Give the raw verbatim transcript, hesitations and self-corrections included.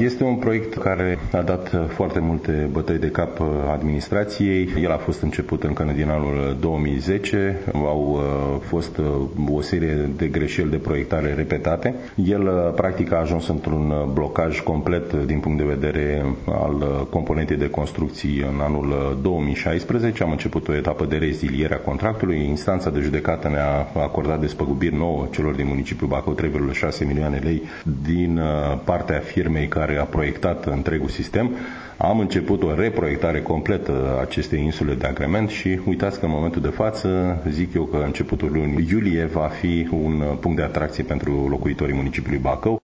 Este un proiect care a dat foarte multe bătăi de cap administrației. El a fost început încă din anul două mii zece. Au fost o serie de greșeli de proiectare repetate. El practic a ajuns într-un blocaj complet din punct de vedere al componentei de construcții în anul două mii șaisprezece. Am început o etapă de reziliere a contractului. Instanța de judecată ne-a acordat despăgubiri nouă celor din municipiul Bacău, trei virgulă șase milioane lei din partea firmei care a proiectat întregul sistem. Am început o reproiectare completă a acestei insule de agrement și uitați că în momentul de față, zic eu că începutul lunii iulie va fi un punct de atracție pentru locuitorii municipiului Bacău.